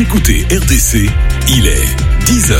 écoutez RDC, il est 10h.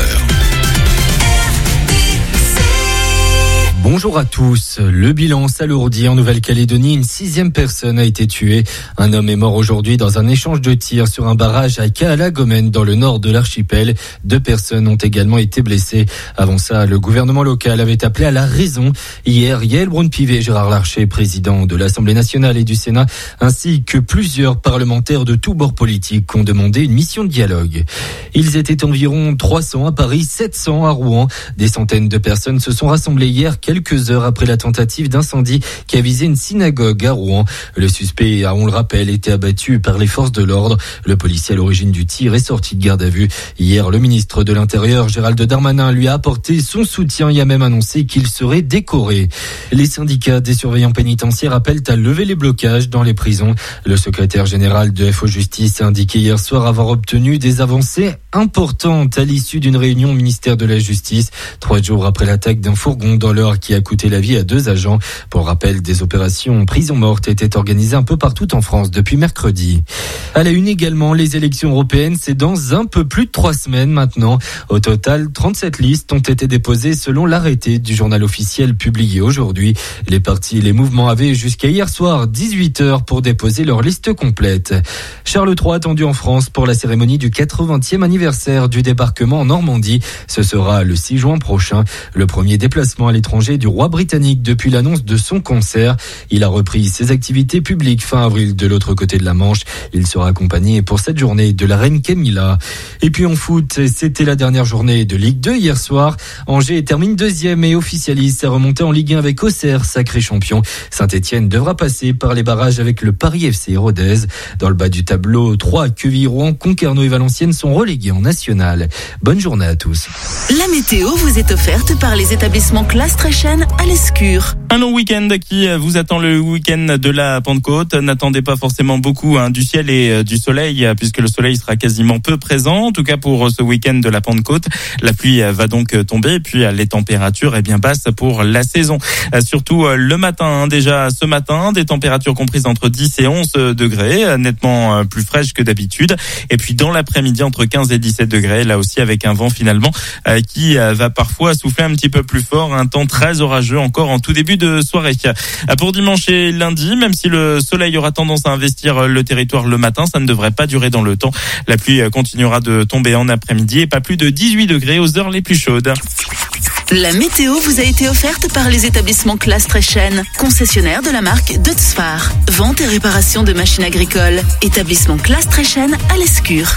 Bonjour à tous. Le bilan s'alourdit en Nouvelle-Calédonie. Une 6e personne a été tuée. Un homme est mort aujourd'hui dans un échange de tirs sur un barrage à Kaalagomen dans le nord de l'archipel. 2 personnes ont également été blessées. Avant ça, le gouvernement local avait appelé à la raison. Hier, Yael Braun-Pivet, Gérard Larcher, président de l'Assemblée nationale et du Sénat, ainsi que plusieurs parlementaires de tous bords politiques ont demandé une mission de dialogue. Ils étaient environ 300 à Paris, 700 à Rouen. Des centaines de personnes se sont rassemblées hier, quelques heures après la tentative d'incendie qui a visé une synagogue à Rouen. Le suspect a, on le rappelle, été abattu par les forces de l'ordre. Le policier à l'origine du tir est sorti de garde à vue. Hier, le ministre de l'Intérieur, Gérald Darmanin, lui a apporté son soutien et a même annoncé qu'il serait décoré. Les syndicats des surveillants pénitentiaires appellent à lever les blocages dans les prisons. Le secrétaire général de FO Justice a indiqué hier soir avoir obtenu des avancées importantes à l'issue d'une réunion au ministère de la Justice, 3 jours après l'attaque d'un fourgon dans l'Eure qui a coûté la vie à 2 agents. Pour rappel, des opérations prison morte étaient organisées un peu partout en France depuis mercredi. À la une également, les élections européennes, c'est dans un peu plus de 3 semaines maintenant. Au total, 37 listes ont été déposées selon l'arrêté du journal officiel publié aujourd'hui. Les partis et les mouvements avaient jusqu'à hier soir 18h pour déposer leur liste complète. Charles III attendu en France pour la cérémonie du 80e anniversaire du débarquement en Normandie. Ce sera le 6 juin prochain. Le premier déplacement à l'étranger du roi britannique depuis l'annonce de son cancer. Il a repris ses activités publiques fin avril de l'autre côté de la Manche. Il sera accompagné pour cette journée de la reine Camilla. Et puis en foot, c'était la dernière journée de Ligue 2 hier soir. Angers termine 2e et officialise sa remontée en Ligue 1 avec Auxerre, sacré champion. Saint-Etienne devra passer par les barrages avec le Paris FC Rodez. Dans le bas du tableau, 3 Quevilly, Rouen, Concarneau et Valenciennes sont relégués en national. Bonne journée à tous. La météo vous est offerte par les établissements Classe Tréchenne à l'Escure. Un long week-end qui vous attend, le week-end de la Pentecôte. N'attendez pas forcément beaucoup du ciel et du soleil, puisque le soleil sera quasiment peu présent. En tout cas pour ce week-end de la Pentecôte, la pluie va donc tomber, et puis les températures basses pour la saison. Surtout le matin, déjà ce matin, des températures comprises entre 10 et 11 degrés, nettement plus fraîches que d'habitude. Et puis dans l'après-midi, entre 15 et 17 degrés, là aussi avec un vent finalement qui va parfois souffler un petit peu plus fort. Un temps très orageux encore en tout début de soirée. Pour dimanche et lundi, même si le soleil aura tendance à investir le territoire le matin, ça ne devrait pas durer dans le temps. La pluie continuera de tomber en après-midi et pas plus de 18 degrés aux heures les plus chaudes. La météo vous a été offerte par les établissements Classe Tréchenne, concessionnaire de la marque Deutz-Fahr. Vente et réparation de machines agricoles. Établissement Classe Tréchenne à l'Escure.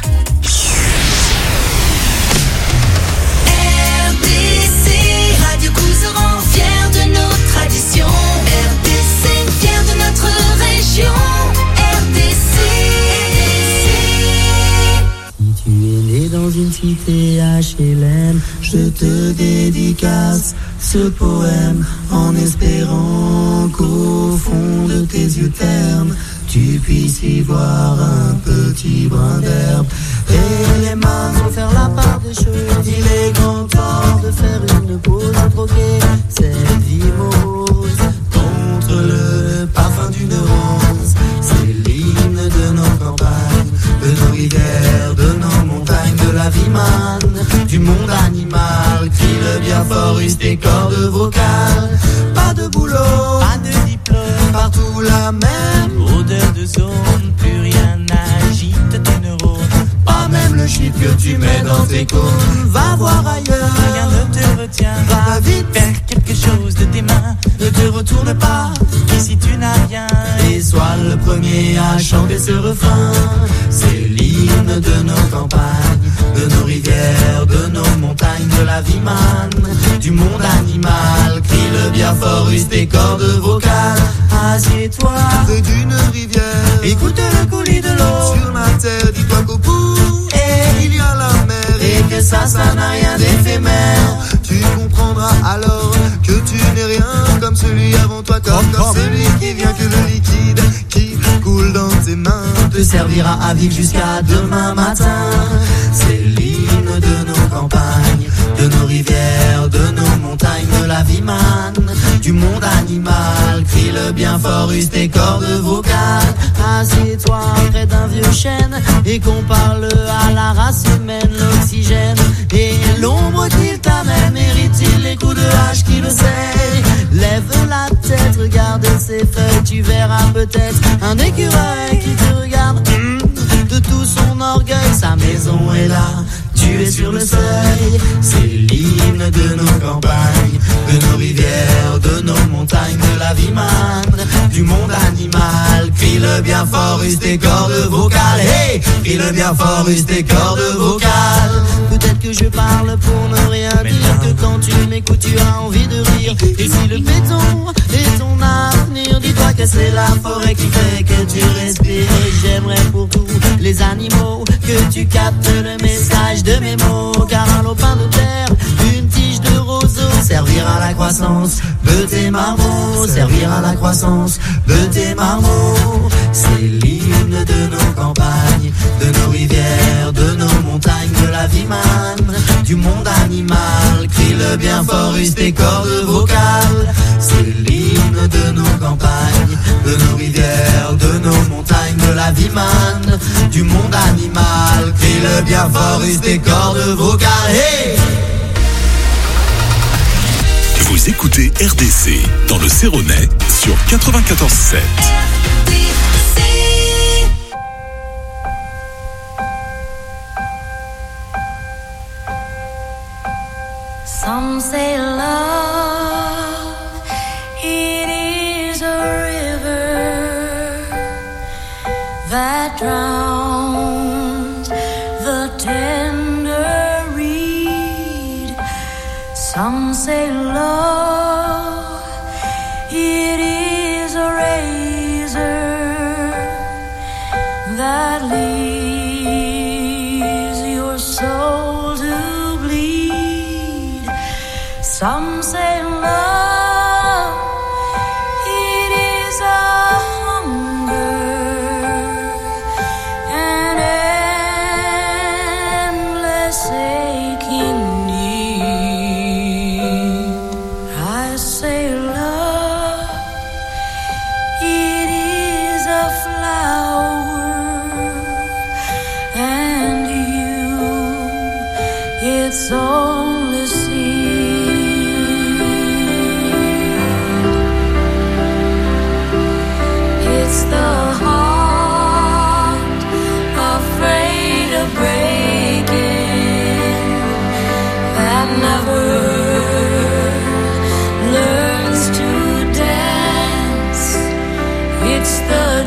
Dans une cité HLM, je te dédicace ce poème en espérant qu'au fond de tes yeux ternes, tu puisses y voir un petit brin d'herbe. Et les mains vont faire la part des choses. Il est grand temps de faire une pause, troquer cette vie morose contre le parfum d'une rose. C'est l'hymne de nos campagnes, de nos rivières, de nos montagnes, de la vie manne, du monde animal. Crie le bien fort, use tes cordes vocales. Pas de boulot, pas de diplôme, partout la même odeur de zone. Plus rien n'agite tes neurones, pas même le chiffre que tu mets dans tes cônes. Va voir ailleurs, rien ne te retient. Va vite faire quelque chose de tes mains. Ne te retourne pas, ici tu n'as rien. Et sois le premier à chanter ce refrain. C'est l'hymne de nos campagnes, de nos rivières, de nos montagnes, de la vie manne, du monde animal. Crie le bien fort, use tes cordes vocales. Assieds-toi près d'une rivière, écoute le coulis de l'eau. Sur la terre, dis-toi qu'au bout, il y a la mer. Et que ça n'a rien d'éphémère. Tu comprendras alors que tu n'es rien comme celui avant toi, comme celui qui vient, que le liquide qui coule dans tes mains te servira à vivre jusqu'à demain matin. C'est l'hymne de nos campagnes, de nos rivières, de nos montagnes, de la vie manne, du monde animal. Crie crie-le bien fort, use tes cordes vocales. Assieds-toi près d'un vieux chêne et qu'on parle à la race humaine. L'oxygène et l'ombre qu'il t'amène, mérite-t-il les coups de hache qui le saignent? Lève la tête, regarde ses feuilles, tu verras peut-être un écureuil qui te regarde de tout son orgueil. Sa maison est là, tu es sur le seuil. C'est l'hymne de nos campagnes, de nos rivières, de nos montagnes, de la vie manne, du monde animal. Crie-le bien fort, use tes cordes vocales. Hey, crie-le bien fort, use tes cordes vocales. Peut-être que je parle pour ne rien dire, que quand tu m'écoutes tu as envie de rire. Et si le béton est ton avenir, dis-toi que c'est la forêt qui fait que tu respires. J'aimerais pour tous les animaux que tu captes le message de mes mots. Car un lopin de terre, une tige de roseau, servir à la croissance de tes marmots, servir à la croissance de tes marmots. C'est l'hymne de nos campagnes, de nos rivières, de nos montagnes, de la vie manne, du monde animal. Crie-le bien fort, use tes cordes vocales. C'est l'hymne de nos campagnes, de nos rivières, de nos montagnes, de la vie manne, du monde animal. Crie-le bien fort, use tes cordes vocales. Hey! Vous écoutez RDC dans le Céronais sur 94.7. Some say love, it is a river that drowns the tender reed. Some say love, it is a razor that leaves your soul to bleed. Some say love, it is a hunger, an endless aching need. I say love, it is a flower, and you, it's only seed. It's the heart afraid of breaking that never learns to dance. It's the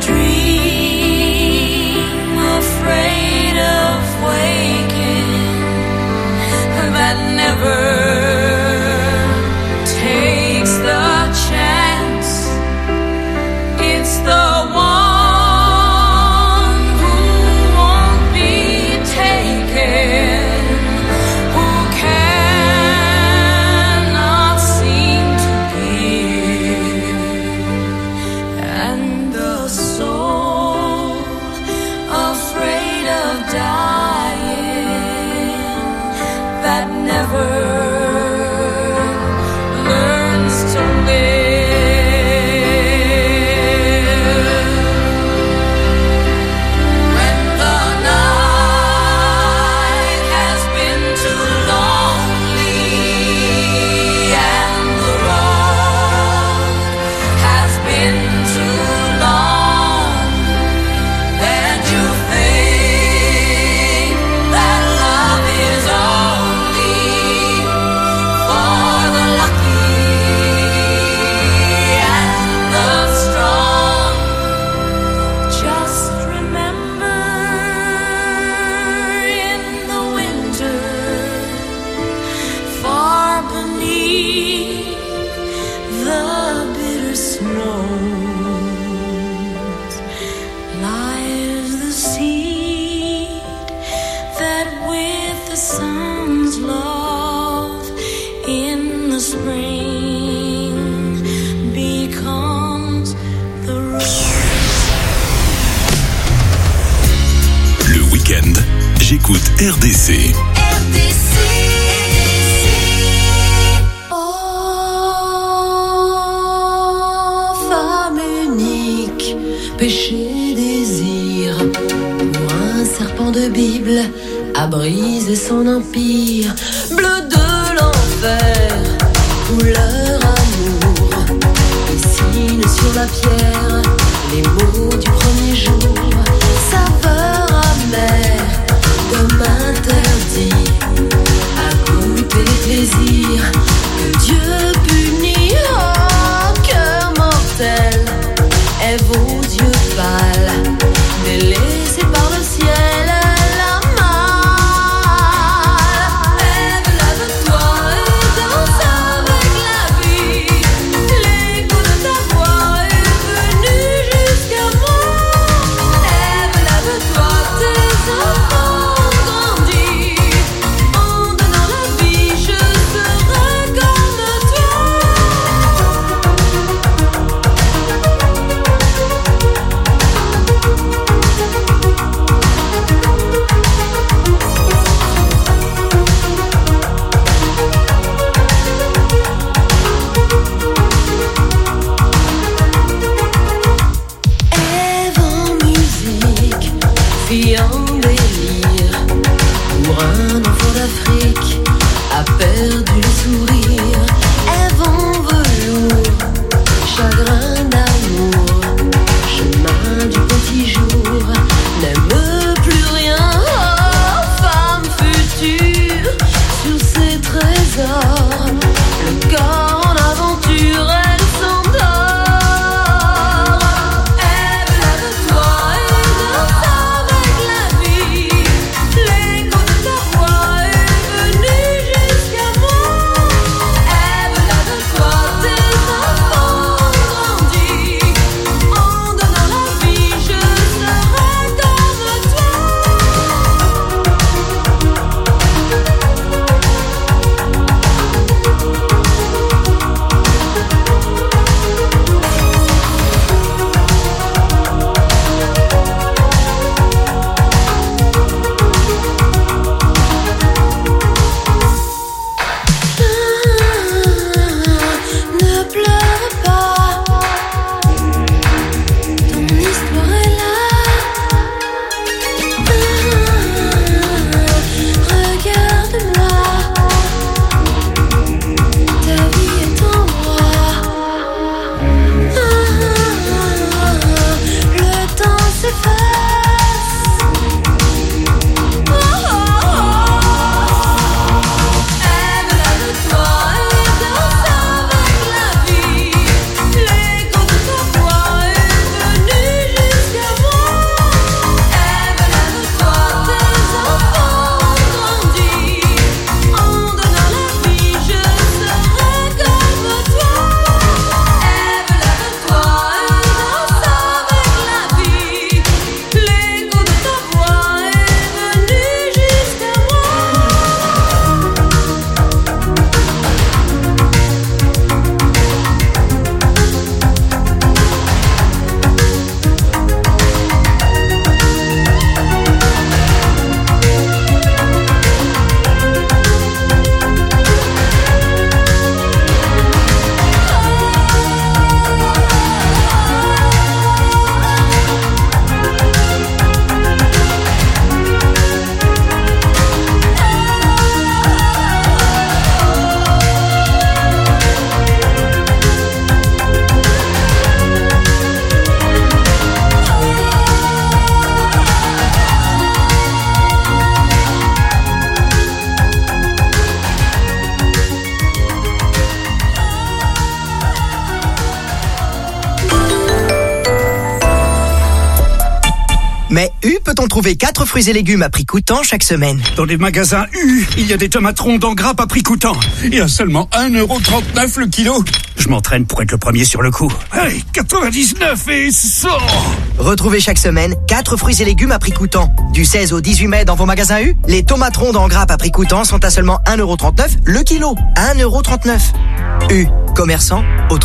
dream afraid of waking that never takes the chance. It's the one who won't be taken, who cannot seem to give, and the soul afraid of dying that never learns to live. When the night has been too lonely and the road has been too long, and you think that love is only for the lucky and the strong. Just remember, in the winter, far beneath the bitter snows, lies the seed that with the sun's love in the spring becomes the rose. Le week-end, j'écoute RDC. Oh, a brisé son empire. Bleu de l'enfer, couleur amour, dessine sur la pierre les mots du premier jour. Saveur amère, comme interdit à goûter les plaisirs que Dieu punit. Oh, cœur mortel, est vos yeux pâles, délaissés par le ciel. La malle, Ève, lève-toi et danse avec la vie. L'écho de ta voix est venu jusqu'à moi. Ève, lève-toi, tes enfants ont grandi. En donnant la vie, je serai comme toi. Ève en musique, fille en délire, pour un enfant d'Afrique, a perdu le sourire. Ève en velours, chagrin d'amour, chemin du petit jour, n'aime plus rien. Oh, femme future, sur ses trésors, le corps en aventure, elle s'endort. Ève, lève-toi et danse avec la vie. L'écho de ta voix est venu jusqu'à moi. Ève, lève-toi, tes enfants ont grandi. En donnant la vie, je serai comme toi. Ne pleure pas, ton histoire est là. Regarde-moi, ta vie est en moi. Le temps s'efface. Ève, lève-toi et danse avec la vie. L'écho de ta voix est venu jusqu'à moi. Ève, lève-toi, tes enfants ont grandi. En donnant la vie, je serai comme toi. Ève, lève-toi et danse avec la vie. L'écho de ta voix est venu jusqu'à moi. Mais U, peut-on trouver 4 fruits et légumes à prix coûtant chaque semaine? Dans les magasins U, il y a des tomates rondes en grappe à prix coûtant. Et à seulement 1,39€ le kilo. Je m'entraîne pour être le premier sur le coup. Allez, 99 et 100. Retrouvez chaque semaine 4 fruits et légumes à prix coûtant. Du 16 au 18 mai dans vos magasins U, les tomates rondes en grappe à prix coûtant sont à seulement 1,39€ le kilo. 1,39€. U, commerçant autrement.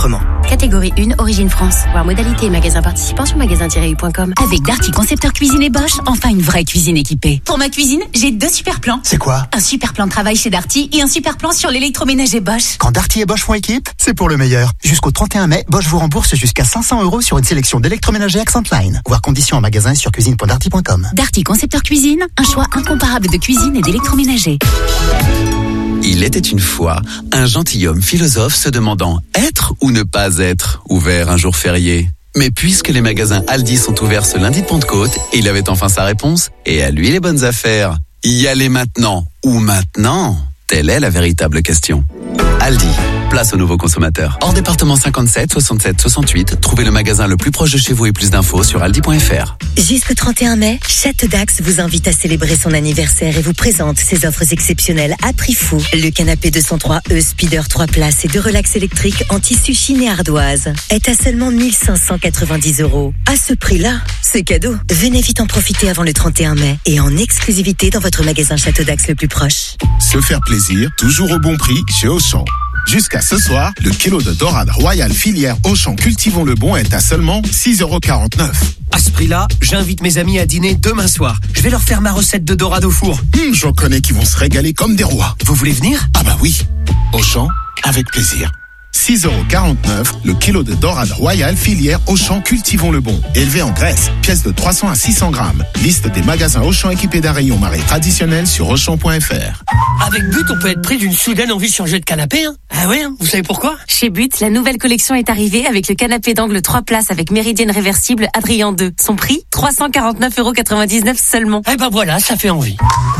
catégorie 1, Origine France. Voir modalité et magasin participant sur magasin-u.com. Avec Darty Concepteur Cuisine et Bosch, enfin une vraie cuisine équipée. Pour ma cuisine, j'ai 2 super plans. C'est quoi? Un super plan de travail chez Darty et un super plan sur l'électroménager Bosch. Quand Darty et Bosch font équipe, c'est pour le meilleur. Jusqu'au 31 mai, Bosch vous rembourse jusqu'à 500 € sur une sélection d'électroménagers Accentline. Voir conditions en magasin sur cuisine.darty.com. Darty Concepteur Cuisine, un choix incomparable de cuisine et d'électroménager. Il était une fois un gentilhomme philosophe se demandant être ou ne pas être ouvert un jour férié. Mais puisque les magasins Aldi sont ouverts ce lundi de Pentecôte, il avait enfin sa réponse et à lui les bonnes affaires. Y aller maintenant ou maintenant? Telle est la véritable question. Aldi, place aux nouveaux consommateurs. Hors département 57, 67, 68, trouvez le magasin le plus proche de chez vous et plus d'infos sur aldi.fr. Jusqu'au 31 mai, Château d'Axe vous invite à célébrer son anniversaire et vous présente ses offres exceptionnelles à prix fou. Le canapé 203E Speeder 3 places et 2 relax électriques en tissu Chine et ardoise est à seulement 1590 €. À ce prix-là, c'est cadeau. Venez vite en profiter avant le 31 mai et en exclusivité dans votre magasin Château d'Axe le plus proche. Se faire plaisir, toujours au bon prix chez Auchan. Jusqu'à ce soir, le kilo de dorade royale filière Auchan Cultivons le Bon est à seulement 6,49 €. À ce prix-là, j'invite mes amis à dîner demain soir. Je vais leur faire ma recette de dorade au four. J'en connais qui vont se régaler comme des rois. Vous voulez venir? Ah bah oui. Auchan, avec plaisir. 6,49 € le kilo de dorade royale filière Auchan Cultivons le Bon. Élevé en Grèce, pièce de 300 à 600 grammes. Liste des magasins Auchan équipés d'un rayon marée traditionnel sur Auchan.fr. Avec But, on peut être pris d'une soudaine envie de changer de canapé. Hein. Ah ouais, vous savez pourquoi? Chez But, la nouvelle collection est arrivée avec le canapé d'angle 3 places avec méridienne réversible Adrien 2. Son prix, 349,99 € seulement. Eh ben voilà, ça fait envie.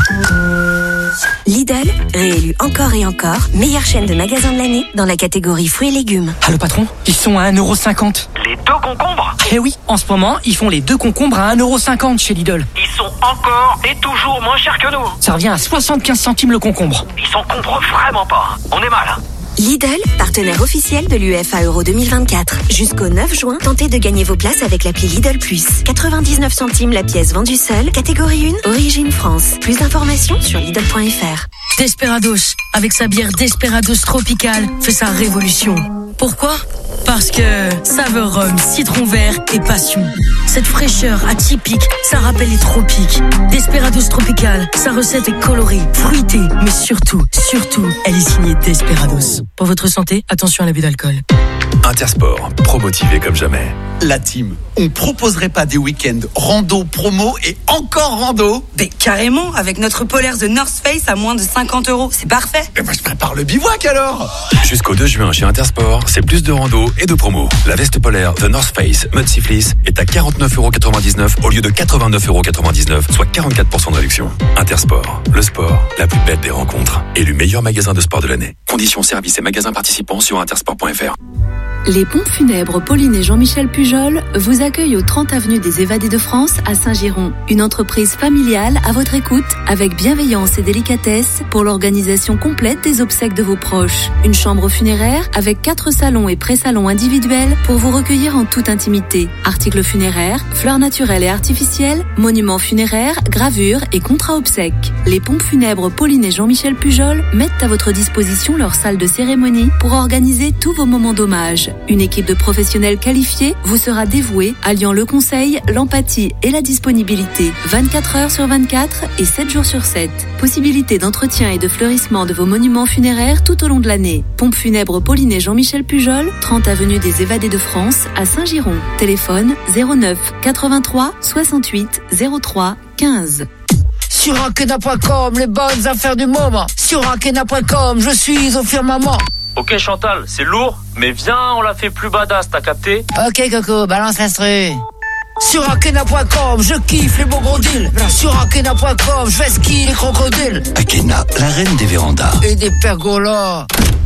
Lidl, réélu encore et encore, meilleure chaîne de magasins de l'année dans la catégorie fruits et légumes. Ah le patron, ils sont à 1,50 €. Les 2 concombres? Eh oui, en ce moment, ils font les 2 concombres à 1,50 € chez Lidl. Ils sont encore et toujours moins chers que nous. Ça revient à 75 centimes le concombre. Ils s'encombrent vraiment pas. On est mal. Lidl, partenaire officiel de l'UEFA Euro 2024. Jusqu'au 9 juin, tentez de gagner vos places avec l'appli Lidl Plus. 99 centimes la pièce vendue seule, catégorie 1, Origine France. Plus d'informations sur Lidl.fr. Desperados, avec sa bière Desperados Tropical, fait sa révolution. Pourquoi? Parce que saveur rhum, citron vert et passion. Cette fraîcheur atypique, ça rappelle les tropiques. Desperados Tropical, sa recette est colorée, fruitée, mais surtout, elle est signée Desperados. Pour votre santé, attention à l'abus d'alcool. Intersport, pro-motivé comme jamais. La team, on proposerait pas des week-ends rando, promo et encore rando? Mais carrément, avec notre polaire The North Face à moins de 50 €, c'est parfait. Eh ben je prépare le bivouac alors. Jusqu'au 2 juin chez Intersport, c'est plus de rando et de promo. La veste polaire The North Face Mud Sea Fleece est à 49,99 € au lieu de 89,99 €, soit 44% de réduction. Intersport, le sport, la plus belle des rencontres. Élu meilleur magasin de sport de l'année. Conditions, services et magasins participants sur intersport.fr. Les pompes funèbres Pauline et Jean-Michel Pujol vous accueillent au 30 avenue des Évadés de France à Saint-Giron. Une entreprise familiale à votre écoute avec bienveillance et délicatesse pour l'organisation complète des obsèques de vos proches. Une chambre funéraire avec 4 salons et pré-salons individuels pour vous recueillir en toute intimité. Articles funéraires, fleurs naturelles et artificielles, monuments funéraires, gravures et contrats obsèques. Les pompes funèbres Pauline et Jean-Michel Pujol mettent à votre disposition leur salle de cérémonie pour organiser tous vos moments d'hommage. Une équipe de professionnels qualifiés vous sera dévouée, alliant le conseil, l'empathie et la disponibilité. 24 heures sur 24 et 7 jours sur 7. Possibilité d'entretien et de fleurissement de vos monuments funéraires tout au long de l'année. Pompes funèbres Pauline et Jean-Michel Pujol, 30 avenue des Évadés de France à Saint-Giron. Téléphone 09 83 68 03 15. Sur Ankena.com, les bonnes affaires du moment. Sur Ankena.com, je suis au firmament. Ok Chantal, c'est lourd, mais viens, on la fait plus badass, t'as capté? Ok Coco, balance l'instru. Sur Ankena.com, je kiffe les beaux gros deals. Sur Ankena.com, je vais skier les crocodiles. Ankena, la reine des vérandas. Et des pergolas.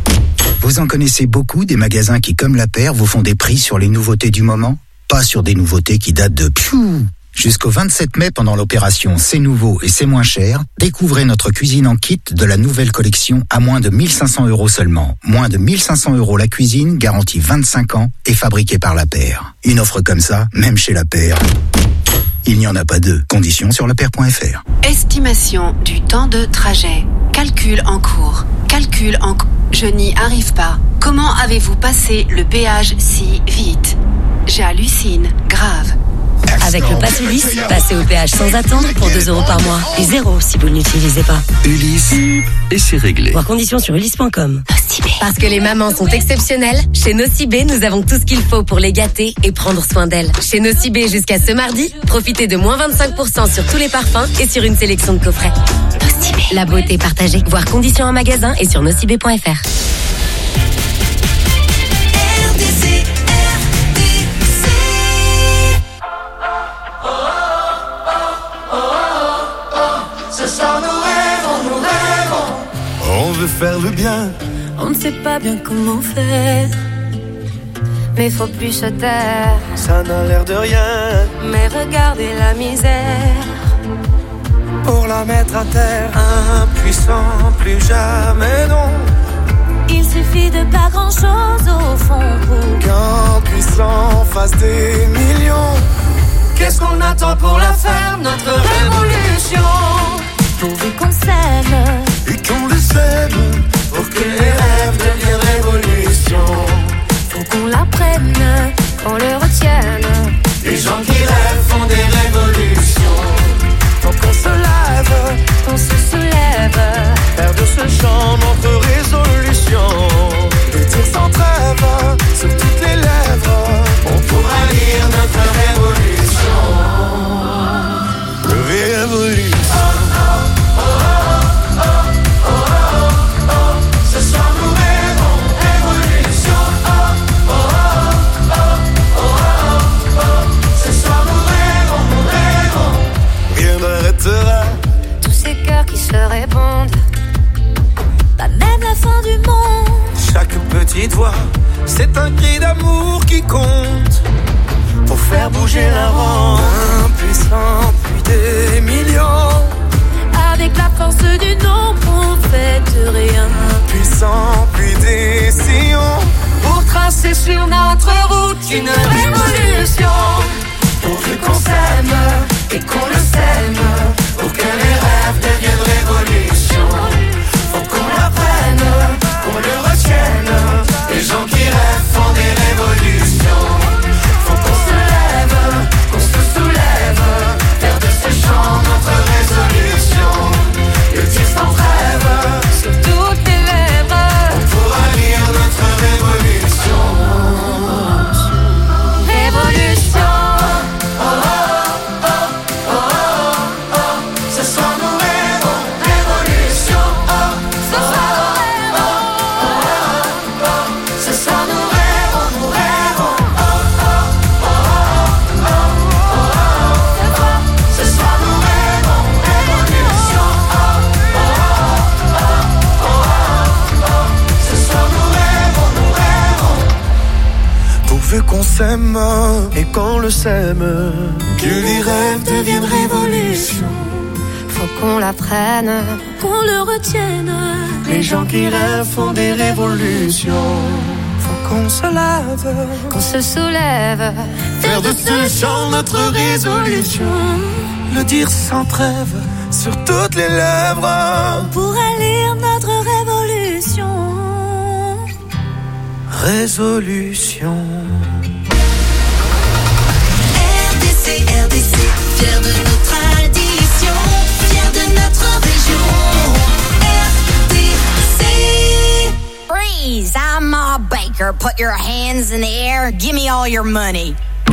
Vous en connaissez beaucoup des magasins qui, comme la paire, vous font des prix sur les nouveautés du moment? Pas sur des nouveautés qui datent de Jusqu'au 27 mai, pendant l'opération C'est nouveau et c'est moins cher, découvrez notre cuisine en kit de la nouvelle collection à moins de 1500 € seulement. Moins de 1500 € la cuisine, garantie 25 ans et fabriquée par La Paire. Une offre comme ça, même chez La Paire, Il n'y en a pas deux. Conditions sur lepair.fr. Estimation du temps de trajet. Calcul en cours. Je n'y arrive pas. Comment avez-vous passé le péage si vite? J'hallucine. Grave. Avec le pass Ulysse, passez au péage sans attendre pour 2 € par mois. Et 0 si vous ne l'utilisez pas. Ulysse, et c'est réglé. Voir conditions sur ulysse.com. Parce que les mamans sont exceptionnelles, chez Nocibé, nous avons tout ce qu'il faut pour les gâter et prendre soin d'elles. Chez Nocibé, jusqu'à ce mardi, profitez de moins 25% sur tous les parfums et sur une sélection de coffrets. Nocibé. La beauté partagée. Voir conditions en magasin et sur nocibé.fr. On veut faire le bien, On ne sait pas bien comment faire, mais faut plus se taire. ça n'a l'air de rien. Mais regardez la misère. Pour la mettre à terre, impuissant, plus jamais non. Il suffit de pas grand chose au fond pour Qu'un puissant fasse des millions. Qu'est-ce qu'on attend pour la faire, notre révolution? pourvu qu'on s'aime. Et qu'on le sème, pour que les rêves deviennent révolution. Faut qu'on l'apprenne, qu'on le retienne. Les gens qui rêvent font des révolutions. Faut qu'on se lève, qu'on se soulève. faire de ce chant notre résolution. Le dire sans trêve, sur toutes les lèvres. On pourra lire notre révolution. Révolution. Ce soir nous rêvons révolution. Ce soir nous rêvons. Rien n'arrêtera Tous ces cœurs qui se répondent, pas même la fin du monde. chaque petite voix, c'est un cri d'amour qui compte. Pour faire bouger la ronde, impuissant, puis des millions. Avec la force du nombre, on fait rien. Puissant, puis des sillons. Pour tracer sur notre route une révolution. Pourvu qu'on s'aime et qu'on le sème. Pour que les rêves deviennent révolution. Faut qu'on l'apprenne, qu'on le retienne. Les gens qui rêvent font des révolutions. Faut qu'on se lève, qu'on se soulève. Faire de ce chant notre résolution. Le dire sans trêve, Sur toutes les lèvres, on pourra lire notre révolution. révolution. Ce soir nous rêvons révolution. Ce soir nous rêvons. Ce soir nous rêvons, nous rêvons. Ce soir nous rêvons révolution. Ce soir nous rêvons. Pourvu qu'on s'aime et qu'on le sème, que les rêves deviennent révolution. Faut qu'on l'apprenne, qu'on le retienne. Les gens qui rêvent font des révolutions. Faut qu'on se lève, Qu'on se soulève, faire de ce chant notre résolution. Le dire sans trêve, sur toutes les lèvres. pour lire notre révolution. Résolution. RDC, RDC, fier de nos traditions, fier de notre région. RDC. Freeze! I'm Ma Baker. Put your hands in the air. Give me all your money.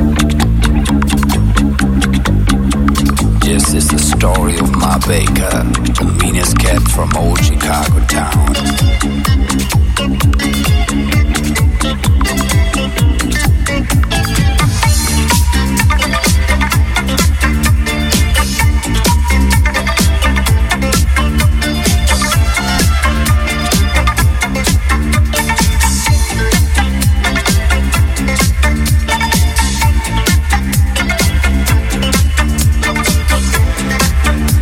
This is the story of Ma Baker, the meanest cat from old Chicago town.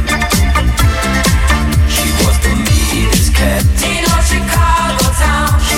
She was the meanest cat in old Chicago town.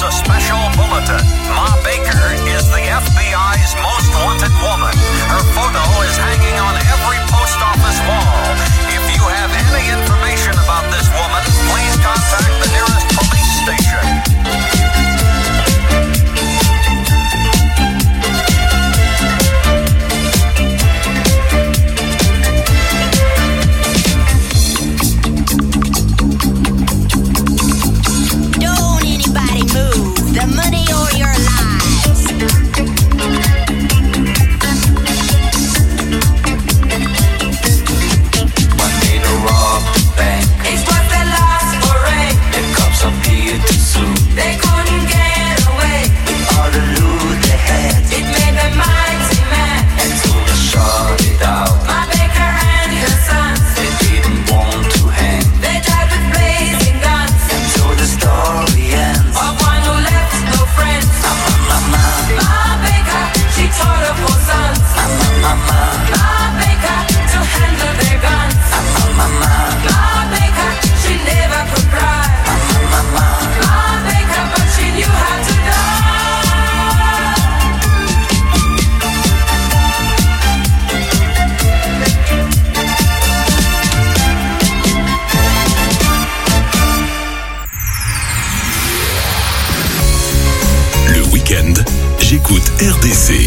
a special bulletin. Ma Baker is the FBI's most wanted woman. Her photo is hanging on every post office wall. If you have any information about this woman, please contact the nearest police station. Don't anybody move. The money or your lives. One day to rob the bank. It was the last foray. The cops appeared too soon. They couldn't get away. All the loot they had, It made them mighty mad. and so they shot it out. Ma Baker and her sons, They didn't want to hang, they died with blazing guns. and so the story ends. Of one who left no friends. Mama, Ma Baker, she taught her four sons. mama, Ma Baker, to handle their guns. mama, Ma Baker, she never could cry. mama. Ma Baker, but she knew how to die. Le week-end, j'écoute RDC.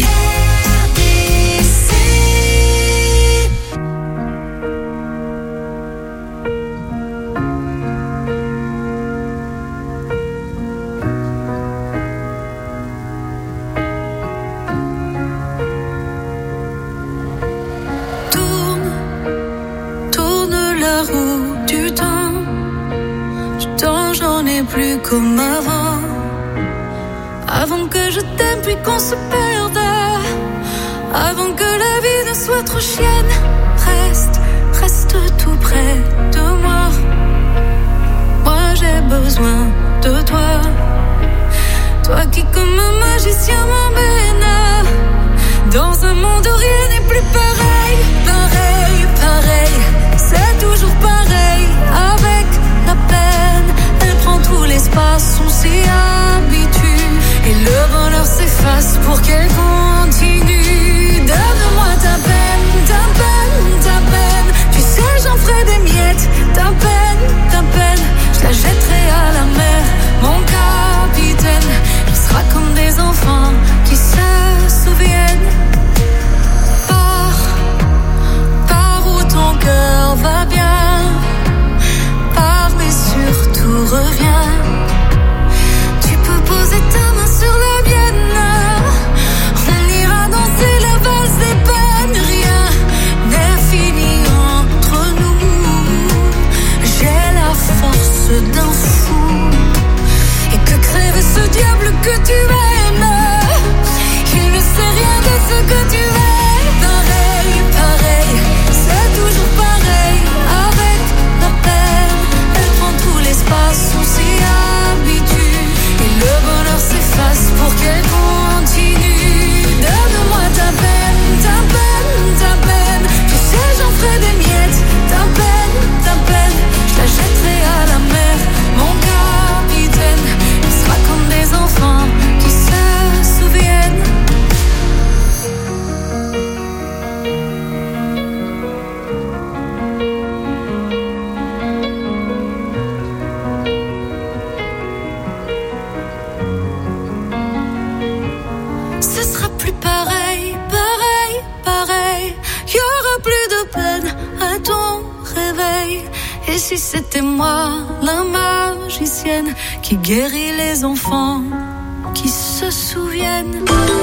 Tourne, tourne la roue du temps. Du temps, j'en ai plus comme avant. Avant que je t'aime puis qu'on se perde. Avant que la vie ne soit trop chienne. Reste, reste tout près de moi. Moi j'ai besoin de toi. Toi qui comme un magicien m'emmène dans un monde où rien n'est plus pareil. Pareil, pareil, c'est toujours pareil. Avec la peine, elle prend tout l'espace, on s'y habitue. Et le bonheur s'efface pour qu'elle continue. Donne-moi ta peine, ta peine, ta peine. Tu sais, j'en ferai des miettes. Ta peine, je la jetterai à la mer. Mon capitaine, il sera comme des enfants qui se souviennent. Pars où ton cœur va bien. Pars mais surtout reviens. Tu peux poser ta main sur la mienne. On ira danser la valse des peines. Rien n'est fini entre nous. J'ai la force d'un fou. Et que crève ce diable que tu aimes. Il ne sait rien de ce que tu es. Pareil, pareil, c'est toujours pareil. Avec la peine, elle prend tout l'espace, on s'y habitue. Et le bonheur s'efface pour qu'elle continue. Donne-moi ta peine, ta peine, ta peine. Tu sais, j'en ferai des miettes. Ta peine, je la jetterai à la mer. Mon capitaine, il sera comme des enfants qui se souviennent. Ce sera plus pareil, pareil, pareil. Y aura plus de peine à ton réveil. Et si c'était moi, la magicienne, qui guérit les enfants, qui se souviennent.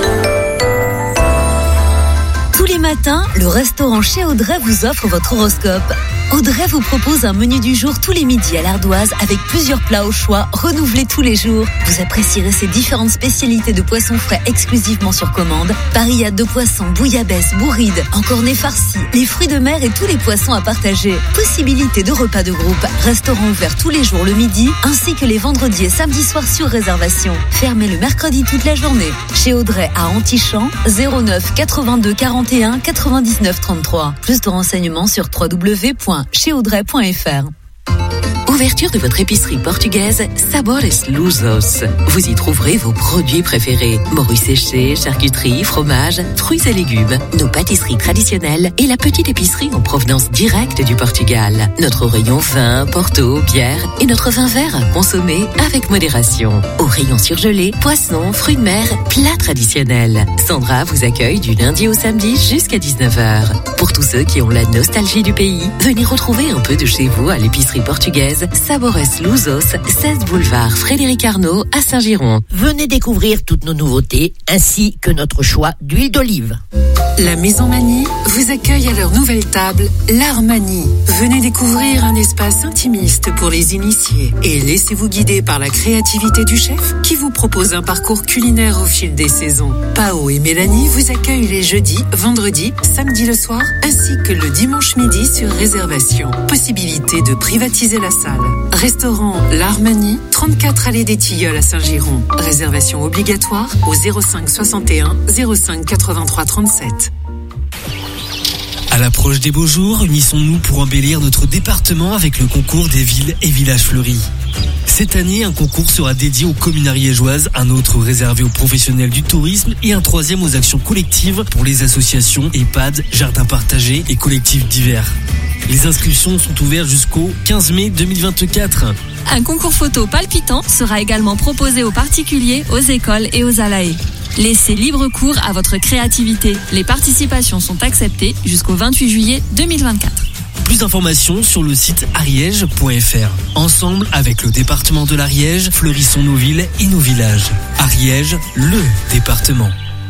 Tous les matins, le restaurant chez Audrey vous offre votre horoscope. Audrey vous propose un menu du jour tous les midis à l'Ardoise avec plusieurs plats au choix, renouvelés tous les jours. Vous apprécierez ses différentes spécialités de poissons frais exclusivement sur commande. Parillade de poissons, bouillabaisse, bourride, encornets farcis, les fruits de mer et tous les poissons à partager. Possibilité de repas de groupe. Restaurant ouvert tous les jours le midi, ainsi que les vendredis et samedis soirs sur réservation. Fermé le mercredi toute la journée. Chez Audrey à Antichamps, 09 82 41 99 33. Plus de renseignements sur www.chezaudrey.fr. Ouverture de votre épicerie portugaise Sabores Lusos. Vous y trouverez vos produits préférés. Morues séchées, charcuterie, fromage, fruits et légumes, nos pâtisseries traditionnelles et la petite épicerie en provenance directe du Portugal. Notre rayon vin, porto, bière et notre vin vert à consommer avec modération. Au rayon surgelé, poissons, fruits de mer, plats traditionnels. Sandra vous accueille du lundi au samedi jusqu'à 19h. Pour tous ceux qui ont la nostalgie du pays, venez retrouver un peu de chez vous à l'épicerie portugaise Sabores Lusos, 16 boulevard Frédéric Arnault à Saint-Giron. Venez découvrir toutes nos nouveautés ainsi que notre choix d'huile d'olive. La Maison Mani vous accueille à leur nouvelle table, l'Art Mani. Venez découvrir un espace intimiste pour les initiés et laissez-vous guider par la créativité du chef qui vous propose un parcours culinaire au fil des saisons. Pao et Mélanie vous accueillent les jeudis, vendredis, samedi le soir ainsi que le dimanche midi sur réservation. Possibilité de privatiser la salle. Restaurant l'Art Mani, 34 allée des Tilleuls à Saint-Giron. Réservation obligatoire au 05 61 05 83 37. À l'approche des beaux jours, unissons-nous pour embellir notre département avec le concours des villes et villages fleuris. Cette année, un concours sera dédié aux communes ariégeoises, un autre réservé aux professionnels du tourisme et un troisième aux actions collectives pour les associations, EHPAD, jardins partagés et collectifs divers. Les inscriptions sont ouvertes jusqu'au 15 mai 2024. Un concours photo palpitant sera également proposé aux particuliers, aux écoles et aux ALAE. Laissez libre cours à votre créativité. Les participations sont acceptées jusqu'au 28 juillet 2024. Plus d'informations sur le site ariège.fr. Ensemble, avec le département de l'Ariège, fleurissons nos villes et nos villages. Ariège, le département.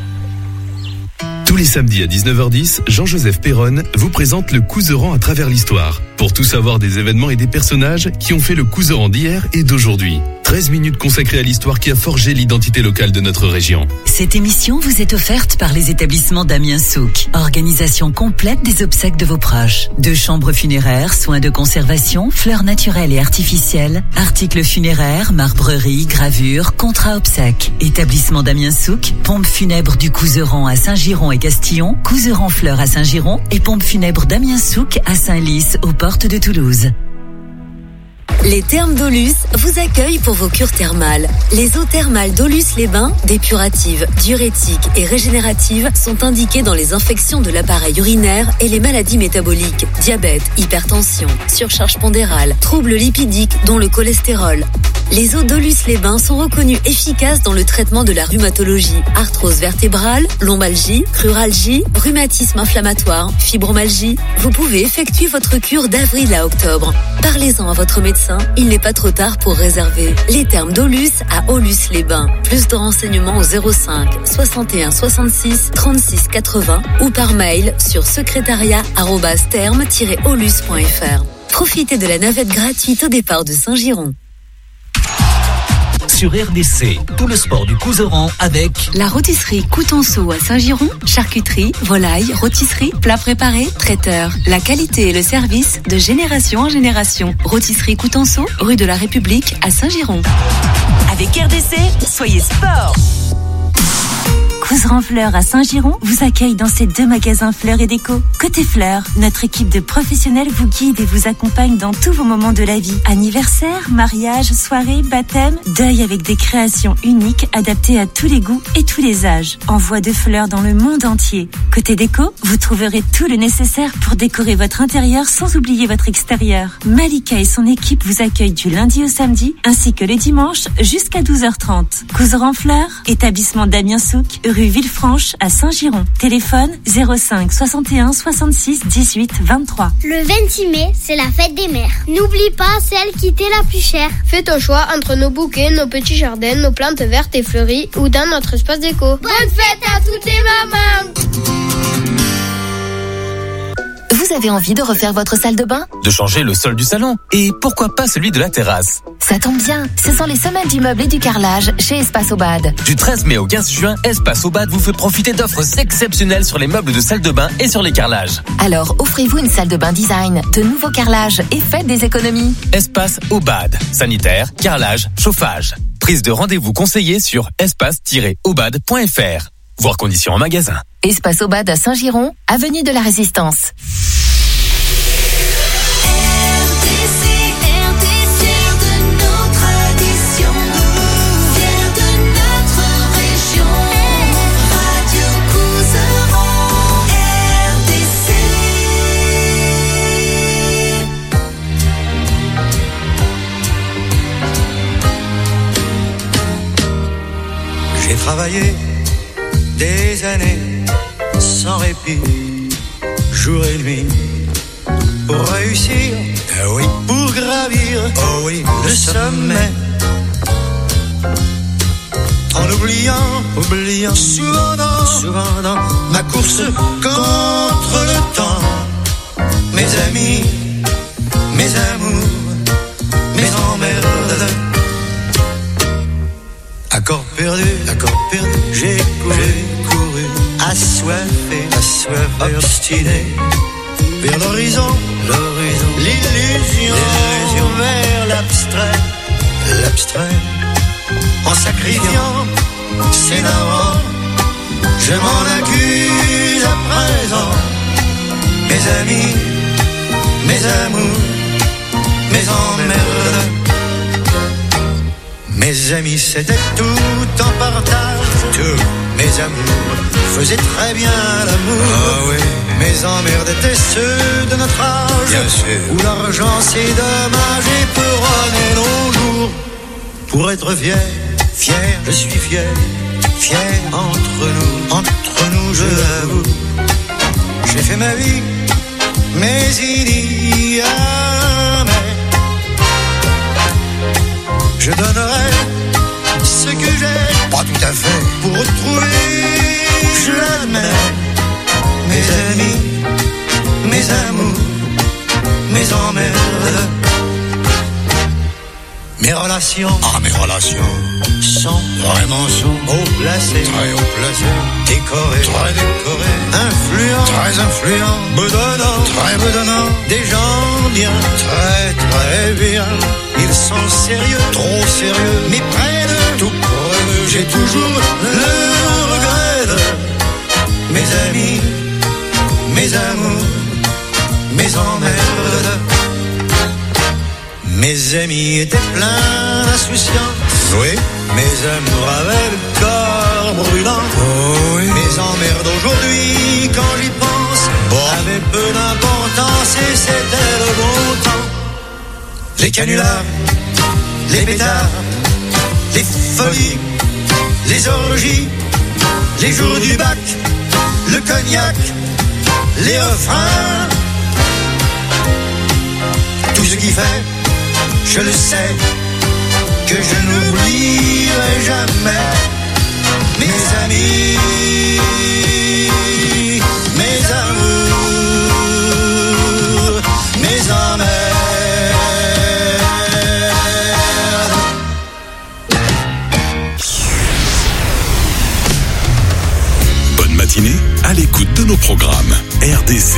Tous les samedis à 19h10, Jean-Joseph Perronne vous présente le Couseran à travers l'histoire. Pour tout savoir des événements et des personnages qui ont fait le Couseran d'hier et d'aujourd'hui. 13 minutes consacrées à l'histoire qui a forgé l'identité locale de notre région. Cette émission vous est offerte par les établissements Damien Souk. Organisation complète des obsèques de vos proches. 2 chambres funéraires, soins de conservation, fleurs naturelles et artificielles, articles funéraires, marbrerie, gravures, contrats obsèques. Établissement Damien Souk, pompe funèbre du Couseran à Saint-Giron et Castillon, Couseran Fleurs à Saint-Giron et pompe funèbre Damien Souk à Saint-Lys aux portes de Toulouse. Les Thermes d'Aulus vous accueillent pour vos cures thermales. Les eaux thermales d'Aulus-les-Bains, dépuratives, diurétiques et régénératives, sont indiquées dans les infections de l'appareil urinaire et les maladies métaboliques, diabète, hypertension, surcharge pondérale, troubles lipidiques dont le cholestérol. Les eaux d'Aulus-les-Bains sont reconnues efficaces dans le traitement de la rhumatologie, arthrose vertébrale, lombalgie, cruralgie, rhumatisme inflammatoire, fibromyalgie. Vous pouvez effectuer votre cure d'avril à octobre. Parlez-en à votre médecin, il n'est pas trop tard pour réserver. Les Thermes d'Aulus à Aulus-les-Bains. Plus de renseignements au 05 61 66 36 80 ou par mail sur secrétariat@terme-aulus.fr. Profitez de la navette gratuite au départ de Saint-Giron. Sur RDC, tout le sport du Couseran avec La rôtisserie Coutenceau à Saint-Giron, charcuterie, volaille, rôtisserie, plats préparés, traiteur. La qualité et le service de génération en génération. Rôtisserie Coutenceau, rue de la République à Saint-Giron. Avec RDC, soyez sport. Couseran Fleurs à Saint-Giron vous accueille dans ses 2 magasins fleurs et déco. Côté fleurs, notre équipe de professionnels vous guide et vous accompagne dans tous vos moments de la vie. Anniversaire, mariage, soirée, baptême, deuil avec des créations uniques adaptées à tous les goûts et tous les âges. Envoi de fleurs dans le monde entier. Côté déco, vous trouverez tout le nécessaire pour décorer votre intérieur sans oublier votre extérieur. Malika et son équipe vous accueillent du lundi au samedi ainsi que le dimanche jusqu'à 12h30. Couseran Fleurs, établissement Damien Souk, rue Villefranche à Saint-Giron. Téléphone 05 61 66 18 23. Le 26 mai, c'est la fête des mères. N'oublie pas celle qui t'est la plus chère. Fais ton choix entre nos bouquets, nos petits jardins, nos plantes vertes et fleuries ou dans notre espace déco. Bonne fête à toutes les mamans! Vous avez envie de refaire votre salle de bain? De changer le sol du salon? Et pourquoi pas celui de la terrasse? Ça tombe bien, ce sont les semaines du meuble et du carrelage chez Espace Aubade. Du 13 mai au 15 juin, Espace Aubade vous fait profiter d'offres exceptionnelles sur les meubles de salle de bain et sur les carrelages. Alors offrez-vous une salle de bain design, de nouveaux carrelages et faites des économies. Espace Aubade, sanitaire, carrelage, chauffage. Prise de rendez-vous conseillée sur espace-aubade.fr. Voir conditions en magasin. Espace Aubade à Saint-Giron, avenue de la Résistance. RDC. J'ai travaillé des années sans répit, jour et nuit, pour réussir, oui, pour gravir, oh oui, le sommet. En oubliant souvent dans ma course contre le temps, mes amis, mes amours, mes emmerdes. Accord perdu, j'ai couru, assoiffé, obstiné, vers l'horizon, l'illusion, vers l'abstrait, en sacrifiant ses narrants, je m'en accuse à présent, mes amis, mes amours, mes emmerdes. Mes amis, c'était tout en partage. Tous mes amours faisaient très bien l'amour. Ah oui. Mes emmerdes étaient ceux de notre âge. Bien sûr. Où l'argent c'est dommage et peut runner nos jours. Pour être fier, je suis fier entre nous, je l'avoue. J'ai fait ma vie, mais il y a je donnerai ce que j'ai, pas tout à fait, pour retrouver, je l'admets, mes amis, mes amours, mes emmerdes, mes relations sont vraiment haut placées, très haut placées, décorées, très décorées, influents, très influents, bedonnants, des gens bien, très bien. Ils sont sérieux, trop sérieux, mais près de tout près d'eux, j'ai toujours le regret de mes amis, mes amours, mes emmerdes. Mes amis étaient pleins d'insouciance, oui. Mes amours avaient le corps brûlant, oh oui. Mes emmerdes aujourd'hui, quand j'y pense, avaient peu d'importance et c'était le bon temps. Les canulars, les pétards, les folies, les orgies, les jours du bac, le cognac, les refrains. Tout ce qui fait, je le sais, que je n'oublierai jamais mes amis, mes amours, mes emmerdes. Matinée à l'écoute de nos programmes RDC.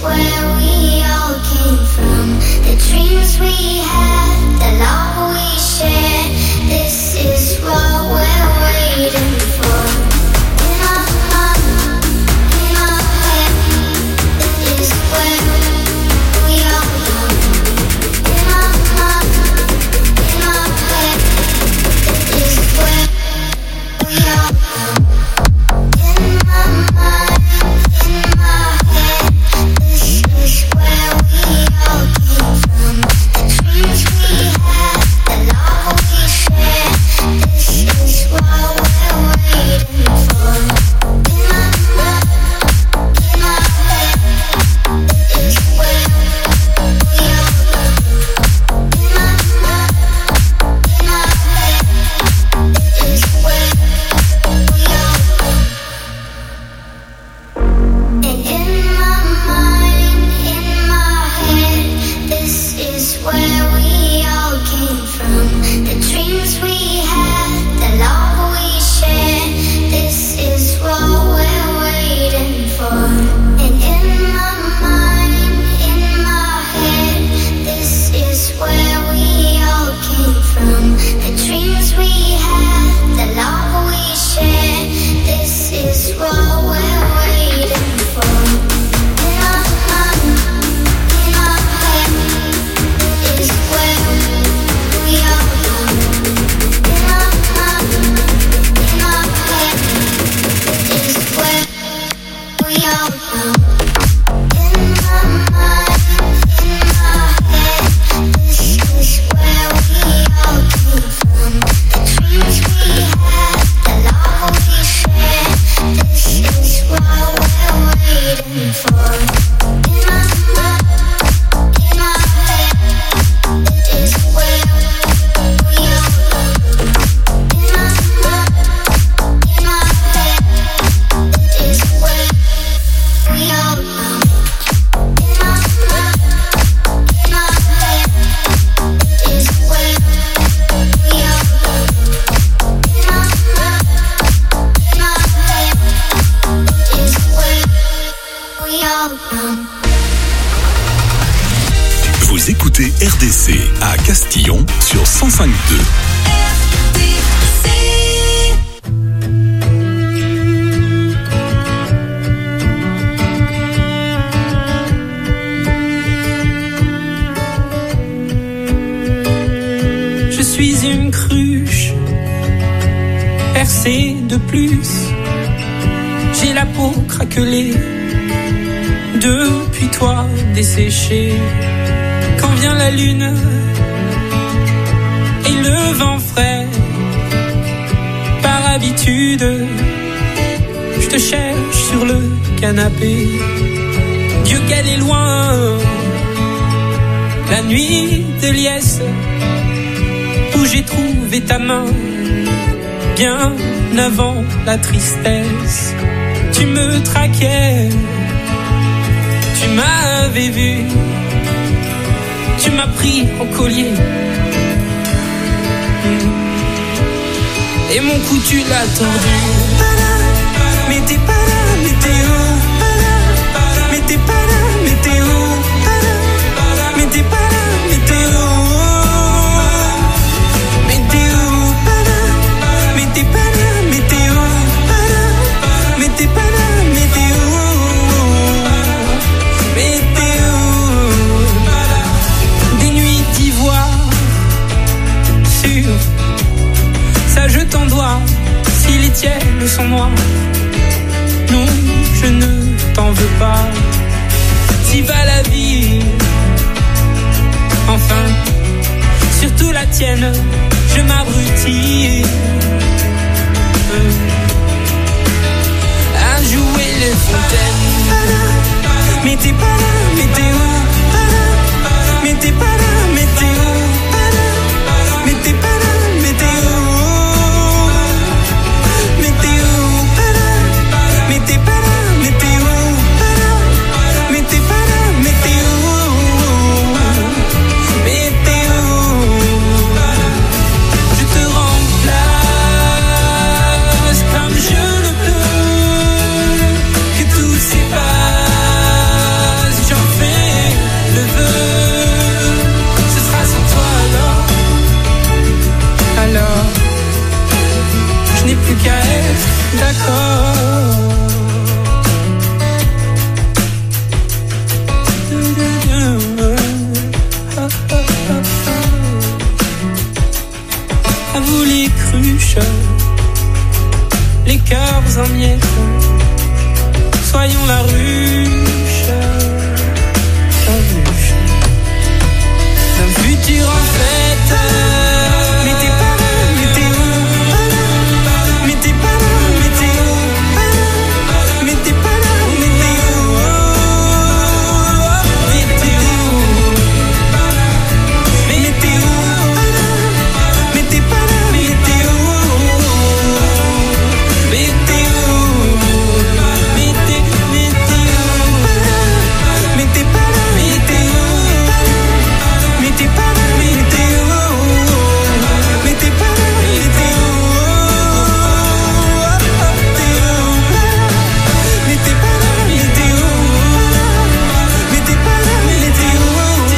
Where we all came from, the dreams we had, the love we shared. Vous écoutez RDC à Castillon sur 105.2. Je suis une cruche percée de plus. J'ai la peau craquelée depuis toi desséchée. Quand vient la lune et le vent frais, par habitude, je te cherche sur le canapé. Dieu qu'elle est loin, la nuit de liesse, où j'ai trouvé ta main, bien avant la tristesse. Tu me traquais, tu m'avais vu, tu m'as pris au collier. Et mon cou tu l'as tordu. Mais t'es pas là, mais t'es où? Mais t'es pas là, mais t'es où? Mais t'es pas là, mais t'es où? Mais t'es où? Mais t'es pas là, mais t'es où? Mais t'es pas là, mais t'es où? Mais t'es où? Des nuits d'ivoire sur ça je t'en dois, si les tiennes sont noires. Non, je ne t'en veux pas. Si va la vie, enfin, surtout la tienne, je m'abrutis à jouer les fontaines. Mais t'es pas là, mais t'es où? Mais t'es pas là, mais t'es où? Mais t'es pas là, mais t'es où? Mais t'es où? Mais t'es pas là, mais t'es où? Mais t'es pas là, mais t'es où? Mais t'es où? Je te remplace comme je le peux. Que tout s'efface, j'en fais le vœu. Ce sera sans toi alors je n'ai plus qu'à être d'accord. À vous les cruches, les cœurs en miettes, soyons la ruche, d'un futur en fête. Mais t'es pas là, mais t'es où? Mais t'es pas là, mais t'es où? Mais t'es pas là, mais t'es où? Mais t'es où? Mais t'es où? Mais t'es pas là, mais t'es où? Mais t'es où? Mais t'es où? Mais t'es pas là, mais t'es où? Mais t'es pas là, mais t'es où? Mais t'es pas là, mais t'es où? Mais t'es pas là, mais t'es où? Mais t'es pas là, mais t'es où?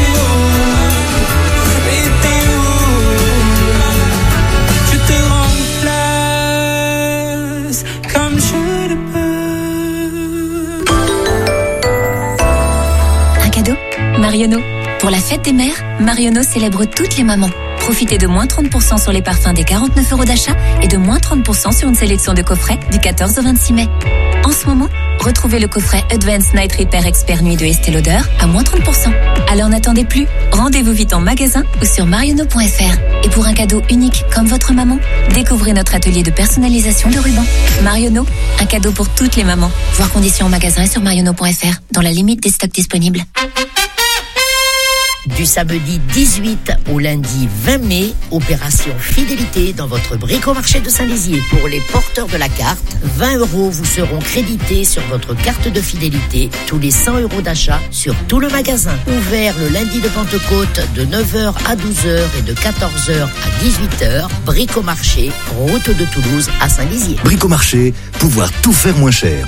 Mais t'es où? Je te remplace comme je le peux. Un cadeau Marionneau. Pour la fête des mères, Marionneau célèbre toutes les mamans. Profitez de moins 30% sur les parfums des 49 € d'achat et de moins 30% sur une sélection de coffrets du 14 au 26 mai. En ce moment, retrouvez le coffret Advanced Night Repair Expert Nuit de Estée Lauder à moins 30%. Alors n'attendez plus, rendez-vous vite en magasin ou sur mariono.fr. Et pour un cadeau unique comme votre maman, découvrez notre atelier de personnalisation de rubans. Mariono, un cadeau pour toutes les mamans. Voir conditions en magasin et sur mariono.fr, dans la limite des stocks disponibles. Du samedi 18 au lundi 20 mai, opération fidélité dans votre bricomarché de Saint-Lizier. Pour les porteurs de la carte, 20 € vous seront crédités sur votre carte de fidélité tous les 100 € d'achat sur tout le magasin. Ouvert le lundi de Pentecôte de 9h à 12h et de 14h à 18h, bricomarché, route de Toulouse à Saint-Lizier. Bricomarché, pouvoir tout faire moins cher.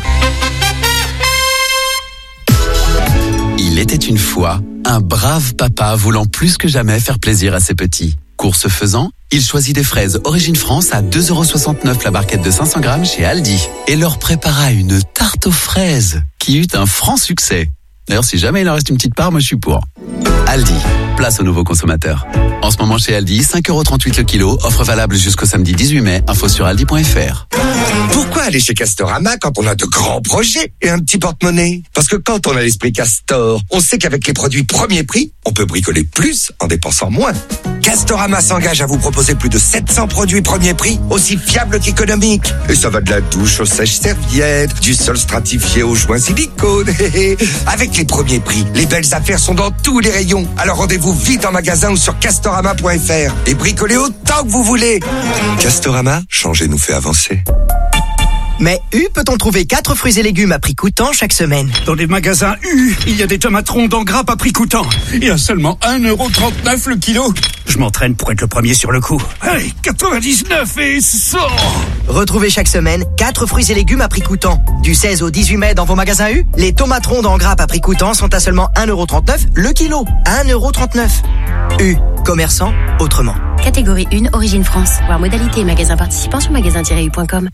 Il était une fois un brave papa voulant plus que jamais faire plaisir à ses petits. Course faisant, il choisit des fraises Origine France à 2,69 € la barquette de 500 grammes chez Aldi et leur prépara une tarte aux fraises qui eut un franc succès. D'ailleurs, si jamais il en reste une petite part, moi je suis pour. Aldi, place aux nouveaux consommateurs. En ce moment chez Aldi, 5,38 € le kilo, offre valable jusqu'au samedi 18 mai, info sur aldi.fr. Pourquoi aller chez Castorama quand on a de grands projets et un petit porte-monnaie? Parce que quand on a l'esprit Castor, on sait qu'avec les produits premier prix, on peut bricoler plus en dépensant moins. Castorama s'engage à vous proposer plus de 700 produits premier prix, aussi fiables qu'économiques. Et ça va de la douche aux sèches-serviettes, du sol stratifié aux joints silicone. Avec les premiers prix, les belles affaires sont dans tous les rayons. Alors rendez-vous vite en magasin ou sur castorama.fr et bricolez autant que vous voulez. Castorama, changer nous fait avancer. Mais U peut-on trouver 4 fruits et légumes à prix coûtant chaque semaine? Dans les magasins U, il y a des tomates rondes en grappe à prix coûtant. Et à seulement 1,39 € le kilo. Je m'entraîne pour être le premier sur le coup. Allez, 99 et 100. Retrouvez chaque semaine 4 fruits et légumes à prix coûtant. Du 16 au 18 mai dans vos magasins U, les tomates rondes en grappe à prix coûtant sont à seulement 1,39 € le kilo. 1,39 €. U, commerçant autrement. Catégorie 1, Origine France. Voir modalité et magasin participant sur magasin-u.com.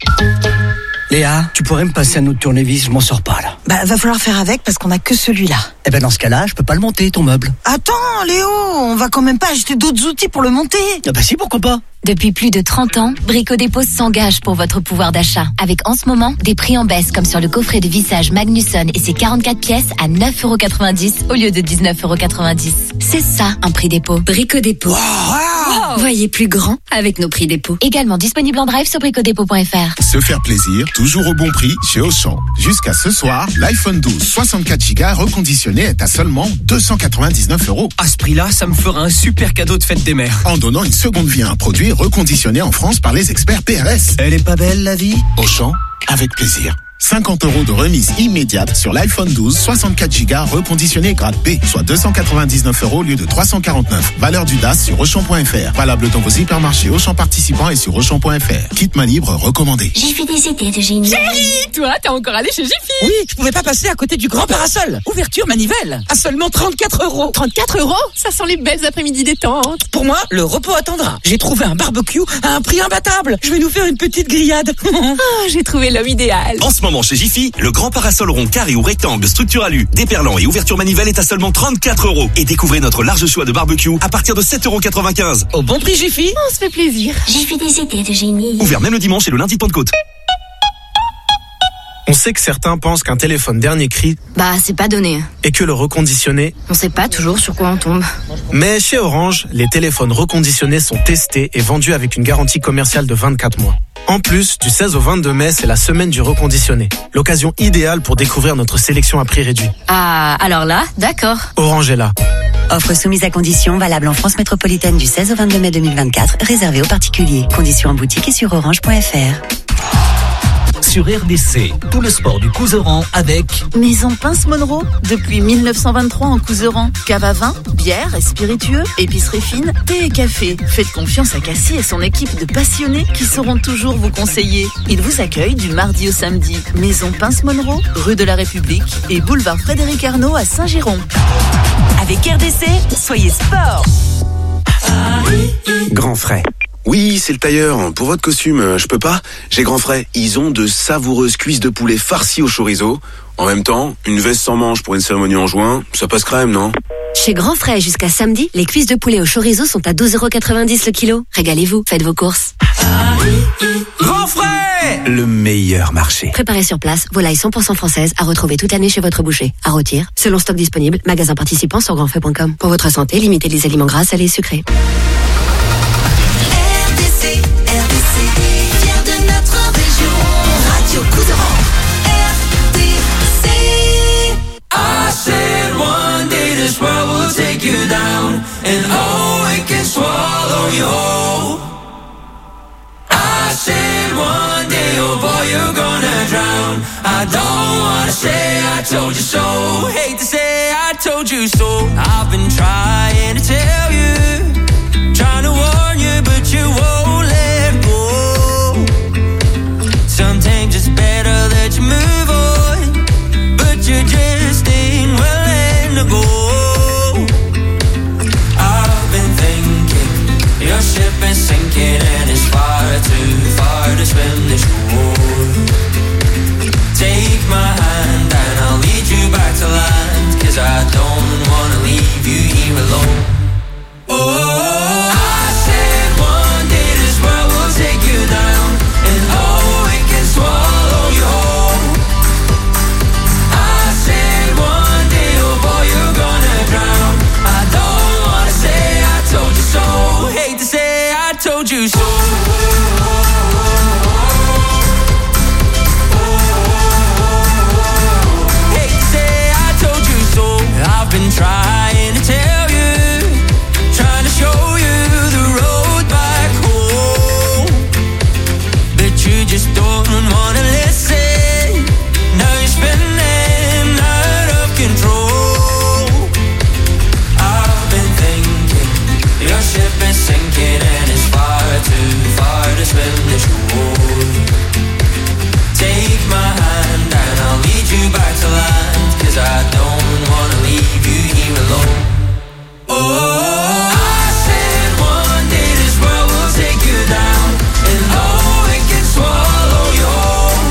Léa, tu pourrais me passer un autre tournevis, je m'en sors pas là. Bah, va falloir faire avec parce qu'on a que celui-là. Eh ben dans ce cas-là, je peux pas le monter ton meuble. Attends, Léo, on va quand même pas acheter d'autres outils pour le monter. Ah bah si, pourquoi pas. Depuis plus de 30 ans, Brico Dépôt s'engage pour votre pouvoir d'achat. Avec en ce moment, des prix en baisse comme sur le coffret de vissage Magnusson et ses 44 pièces à 9,90 € au lieu de 19,90 €. C'est ça, un prix dépôt. Brico Dépôt. Wow. Voyez plus grand avec nos prix dépôt. Également disponible en drive sur bricodépôt.fr. Se faire plaisir, toujours au bon prix chez Auchan. Jusqu'à ce soir, l'iPhone 12 64 Go reconditionné est à seulement 299 €. À ce prix-là, ça me fera un super cadeau de fête des mères. En donnant une seconde vie à un produit reconditionné en France par les experts PRS. Elle est pas belle la vie? Auchan, avec plaisir. 50 € de remise immédiate sur l'iPhone 12 64 Go reconditionné grade B, soit 299 € au lieu de 349. Valeur du DAS sur Auchan.fr. Valable dans vos hypermarchés Auchan participants et sur Auchan.fr. Kit main libre recommandé. J'ai fait des idées de génie. Chérie, toi, t'es encore allé chez Jiffy? Oui, je pouvais pas passer à côté du grand parasol. Ouverture manivelle, à seulement 34 €. 34 €? Ça sent les belles après-midi détente. Pour moi, le repos attendra. J'ai trouvé un barbecue à un prix imbattable. Je vais nous faire une petite grillade. J'ai trouvé l'homme idéal. En ce moment chez Jiffy, le grand parasol rond, carré ou rectangle, structure alu, déperlant et ouverture manivelle est à seulement 34 € Et découvrez notre large choix de barbecue à partir de 7,95 €. Au bon prix Jiffy. On se fait plaisir. J'ai fait des idées de génie. Ouvert même le dimanche et le lundi de Pentecôte. On sait que certains pensent qu'un téléphone dernier cri, Bah, c'est pas donné. et que le reconditionné. On sait pas toujours sur quoi on tombe. Mais chez Orange, les téléphones reconditionnés sont testés et vendus avec une garantie commerciale de 24 mois. En plus, du 16 au 22 mai, c'est la semaine du reconditionné. L'occasion idéale pour découvrir notre sélection à prix réduit. Ah, alors là, d'accord. Orange est là. Offre soumise à conditions, valable en France métropolitaine du 16 au 22 mai 2024, réservée aux particuliers. Conditions en boutique et sur orange.fr. Sur RDC, tout le sport du Couserans avec Maison Pince Monroe, depuis 1923 en Couserans. Cave à vin, bière et spiritueux, épicerie fine, thé et café. Faites confiance à Cassie et son équipe de passionnés qui sauront toujours vous conseiller. Ils vous accueillent du mardi au samedi. Maison Pince Monroe, rue de la République et boulevard Frédéric Arnault à Saint-Giron. Avec RDC, soyez sport. Grand Frais. Oui, c'est le tailleur. Pour votre costume, je peux pas. J'ai Grand Frais. Ils ont de savoureuses cuisses de poulet farcies au chorizo. En même temps, une veste sans manches pour une cérémonie en juin, ça passe crème, non? Chez Grand Frais, jusqu'à samedi, les cuisses de poulet au chorizo sont à 12,90€ le kilo. Régalez-vous, faites vos courses. Grand Frais, le meilleur marché. Préparez sur place, volaille 100% française à retrouver toute l'année chez votre boucher. À rôtir, selon stock disponible, magasin participant sur grandfrais.com. Pour votre santé, limitez les aliments gras, salés et sucrés. RDC, fier de notre région. Radio Couserans, RDC. I said one day this world will take you down, and oh, it can swallow you whole. I said one day, oh boy, you're gonna drown. I don't wanna say I told you so. Hate to say I told you so. I've been trying to tell you, trying to warn you, but you won't let go. Sometimes it's better that you move on, but you just ain't willing to go. I've been thinking your ship is sinking and it's far too far to swim this shore. Take my hand and I'll lead you back to land, 'cause I don't wanna leave you here alone. Oh, I said one day this world will take you down, and oh, it can swallow you whole. I said one day, oh boy, you're gonna drown. I don't wanna say I told you so. Hate to say I told you so. Hate to say I told you so. I've been trying to tell you, trying to show you the road back home, but you just don't wanna listen. Now you're spinning out of control. I've been thinking your ship is sinking and it's far too far to swim the shore. Take my hand and I'll lead you back to land, 'cause I don't wanna leave you here alone. Oh, I said one day this world will take you down, and oh, it can swallow you whole.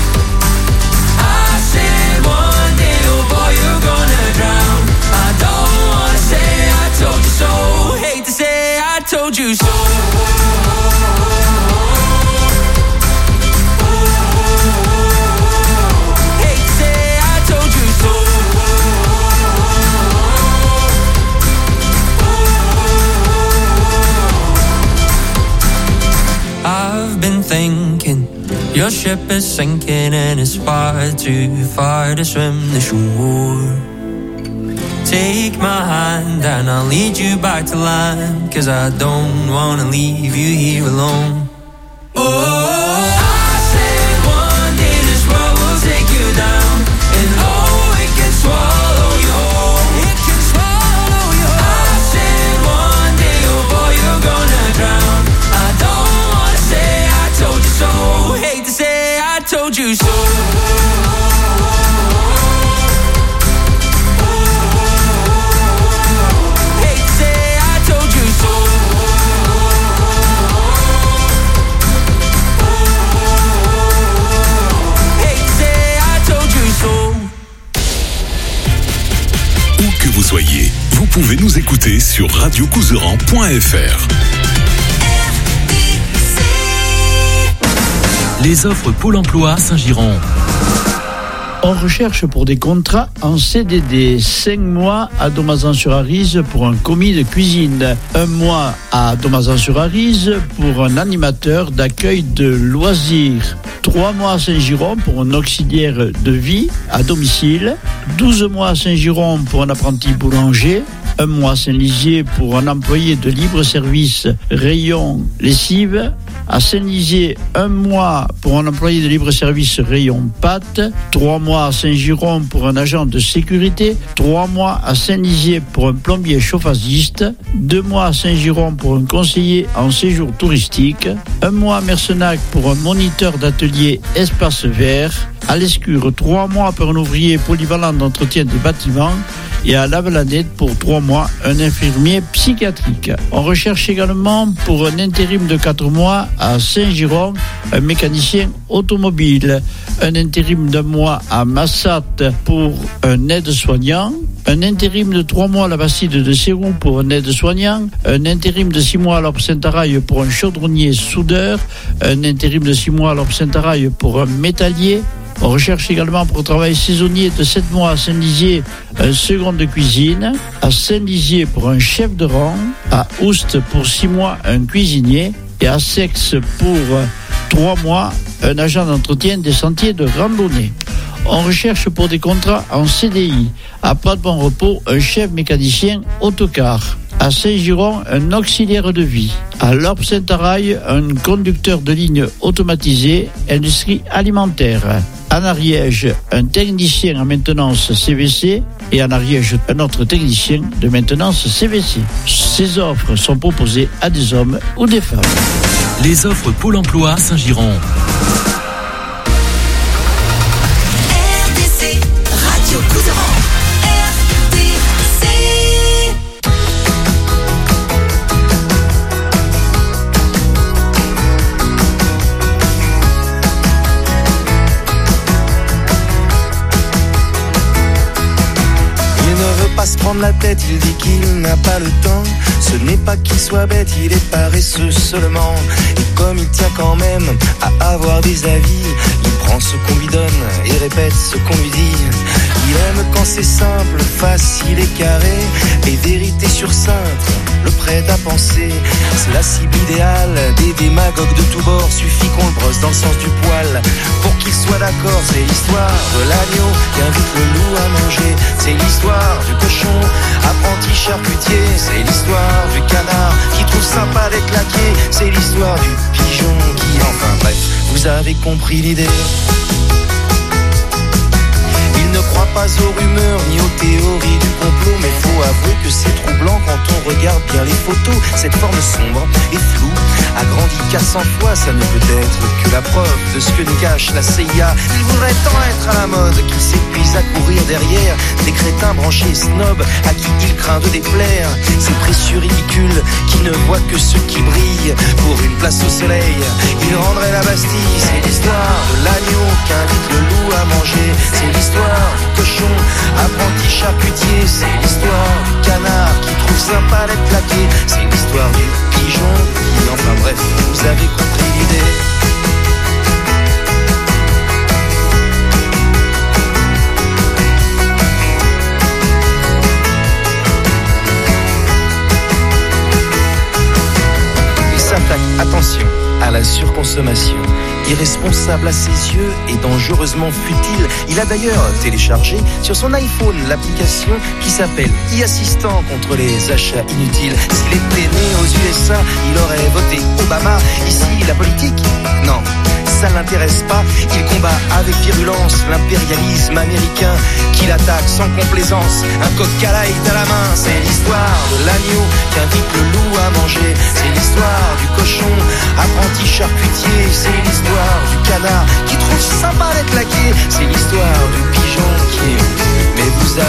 I said one day, oh boy, you're gonna drown. I don't wanna say I told you so. Hate to say I told you so. Hate to say I told you so. I've been thinking your ship is sinking and it's far too far to swim the shore. Take my hand and I'll lead you back to land, 'cause I don't wanna leave you here alone. Oh, I said one day this world will take you down, and oh, it can swallow you whole. It can swallow you whole. I said one day, oh boy, you're gonna drown. I don't wanna say I told you so. Hate to say I told you so. Hate to say I told you so. Hate to say I told you so. Où que vous soyez, vous pouvez nous écouter sur radiocouserans.fr. Les offres Pôle emploi Saint-Giron. On recherche pour des contrats en CDD 5 mois à Domazan-sur-Arize pour un commis de cuisine, 1 mois à Domazan-sur-Arize pour un animateur d'accueil de loisirs, 3 mois à Saint-Giron pour un auxiliaire de vie à domicile, 12 mois à Saint-Giron pour un apprenti boulanger, 1 mois à Saint-Lizier pour un employé de libre-service rayon lessive, à Saint-Lizier 1 mois pour un employé de libre-service rayon pâtes, 3 mois à Saint-Giron pour un agent de sécurité, 3 mois à Saint-Lizier pour un plombier chauffagiste, 2 mois à Saint-Giron pour un conseiller en séjour touristique, 1 mois à Mercenac pour un moniteur d'atelier espace vert, à l'Escure 3 mois pour un ouvrier polyvalent d'entretien des bâtiments et à Lavelanet pour 3 mois un infirmier psychiatrique. On recherche également pour un intérim de 4 mois à Saint-Giron un mécanicien automobile, un intérim d'1 mois à Massat pour un aide-soignant, un intérim de 3 mois à la Bastide de Sérou pour un aide-soignant, un intérim de 6 mois à l'Orpe-Saint-Araille pour un chaudronnier soudeur, un intérim de 6 mois à l'Orpe-Saint-Araille pour un métallier. On recherche également pour travail saisonnier de 7 mois à Saint-Dizier un second de cuisine, à Saint-Dizier pour un chef de rang, à Oust pour 6 mois un cuisinier et à Sex pour 3 mois un agent d'entretien des sentiers de randonnée. On recherche pour des contrats en CDI, à Pas de Bon Repos un chef mécanicien autocar, à Saint-Giron un auxiliaire de vie, à l'Orpe-Saint-Araille un conducteur de ligne automatisé, industrie alimentaire, en Ariège un technicien en maintenance CVC et en Ariège un autre technicien de maintenance CVC. Ces offres sont proposées à des hommes ou des femmes. Les offres Pôle emploi Saint-Giron. RDC, Radio Couserans. RDC. Il ne veut pas se prendre la tête, il dit qu'il n'a pas le temps. Ce n'est pas qu'il soit bête, il est paresseux seulement. Et comme il tient quand même à avoir des avis, il prend ce qu'on lui donne et répète ce qu'on lui dit. Il aime quand c'est simple, facile et carré, et vérité sur cintre, le prête à penser. C'est la cible idéale des démagogues de tous bords. Suffit qu'on le brosse dans le sens du poil pour qu'il soit d'accord. C'est l'histoire de l'agneau qui invite le loup à manger. C'est l'histoire du cochon, apprenti charcutier. C'est l'histoire du canard qui trouve sympa d'être laqué. C'est l'histoire du pigeon qui, enfin bref, vous avez compris l'idée. Il ne croit pas aux rumeurs ni aux théories du complot, mais faut avouer que c'est troublant quand on regarde bien les photos. Cette forme sombre et floue a grandi 400 fois, ça ne peut être que la preuve de ce que nous cache la CIA. Il voudrait tant être à la mode qu'il s'épuise à courir derrière des crétins branchés snobs à qui il craint de déplaire. Ces précieux ridicules qui ne voient que ce qui brille pour une place au soleil. Il rendrait la Bastille. C'est l'histoire de l'agneau qu'invite le loup à manger. C'est l'histoire du cochon, apprenti charcutier. C'est l'histoire du canard qui trouve sympa d'être plaqué. C'est l'histoire du pigeon qui, enfin bref, vous avez compris l'idée. Il s'attaque, attention, à la surconsommation. Irresponsable à ses yeux et dangereusement futile. Il a d'ailleurs téléchargé sur son iPhone l'application qui s'appelle e-assistant contre les achats inutiles. S'il était né aux USA, il aurait voté Obama. Ici, la politique, non, ça l'intéresse pas. Il combat avec virulence l'impérialisme américain qui l'attaque sans complaisance. Un Coca Light à la main. C'est l'histoire de l'agneau qui invite le loup à manger. C'est l'histoire du cochon, apprenti charcutier. C'est l'histoire du canard qui trouve sympa d'être laqué. C'est l'histoire du pigeon qui est... Mais vous